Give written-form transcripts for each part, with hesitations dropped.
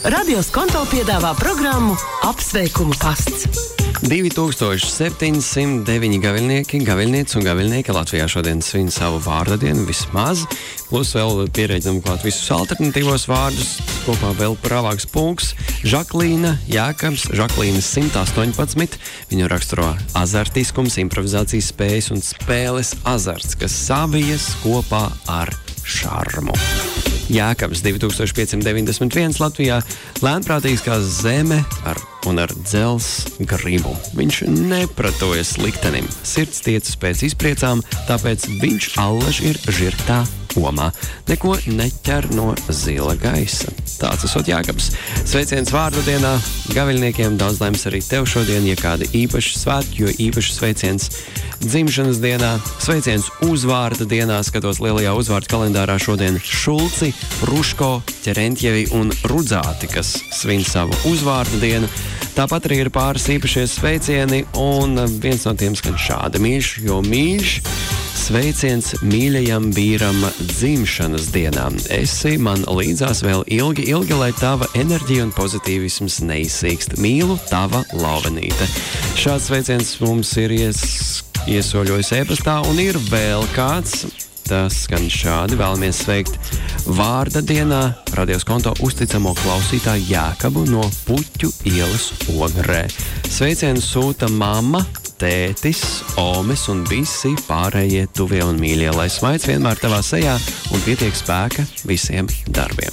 Radio Skonto piedāvā programmu Apsveikumu pasts. 2709 gaviļnieki, gaviļnieces un gaviļnieki Latvijā šodien svin savu vārda dienu vismaz, plus vēl pierēķinam klāt visus alternatīvos vārdus, kopā vēl pravāks pulks, Žaklīna Jākabs, Žaklīnas 118, viņu raksturo azartiskums, improvizācijas spējas un spēles azarts, kas savijas kopā ar šarmu. Jākabs 2591 Latvijā, lēnprātīgs kā zeme un ar dzels gribu. Viņš nepratojas liktenim, sirds tiecas pēc izpriecām, tāpēc viņš allaž ir žirgtā omā. Neko neķer no zila gaisa. Tāds esot Jākabs. Sveiciens vārdu dienā gaviļniekiem, daudz laimes arī tev šodien, ja kādi īpaši svētki, jo īpaši sveiciens dzimšanas dienā, sveiciens uzvārda dienā, skatos lielajā uzvārdu kalendārā šodien Šulci, Ruško, Ķerentjevi un Rudzāti, kas svin savu uzvārda dienu. Tāpat arī ir pāris īpašie sveicieni, un viens no tiem skan šādi: mīļš, jo mīļš, sveiciens mīļajam vīram dzimšanas dienā. Esi man līdzās vēl ilgi, lai tava enerģija un pozitīvisms neizsīkst. Mīlu, tava Lauvenīte. Šāds sveiciens mums ir iesoļojis e-pastā, un ir vēl kāds. Tas skan šādi: vēlamies sveikt vārda dienā Radio Skonto uzticamo klausītāju Jākabu no Puķu ielas Ogrē. Sveicienu sūta mamma, tētis, omes un visi pārējie tuvie un mīļie, lai smaids vienmēr tavā sejā un pietiek spēka visiem darbiem.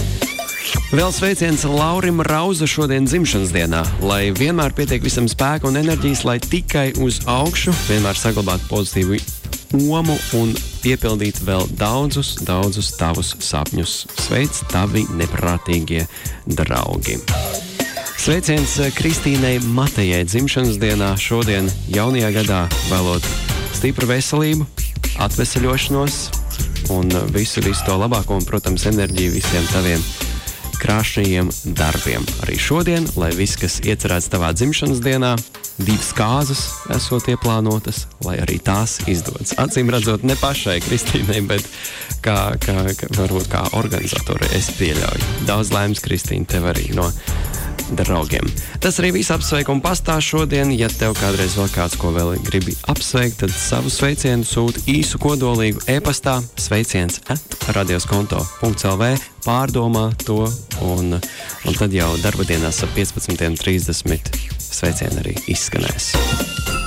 Vēl sveiciens Laurim Rauza šodien dzimšanas dienā, lai vienmēr pietiek visam spēka un enerģijas, lai tikai uz augšu, vienmēr saglabāt pozitīvu omu un piepildīt vēl daudzus tavus sapņus. Sveic tavi neprātīgie draugi. Sveiciens Kristīnei Matejai dzimšanas dienā šodien jaunajā gadā, vēlot stipru veselību, atveseļošanos un visu to labāko un, protams, enerģiju visiem taviem krāšņajiem darbiem. Arī šodien, lai viss, kas iecerēts tavā dzimšanas dienā, 2 kāzas esot ieplānotas, lai arī tās izdodas. Acīm redzot, ne pašai Kristīnei, bet varbūt kā organizatorai es pieļauju. Daudz laimes, Kristīne, tev arī no draugiem. Tas arī viss apsveikuma pastā šodien. Ja tev kādreiz vēl kāds, ko vēl gribi apsveikt, tad savu sveicienu sūti īsu kodolīgu e-pastā sveiciens@radioskonto.lv, pārdomā to un tad jau darba dienās ap 15:30 sveicieni arī izskanēs.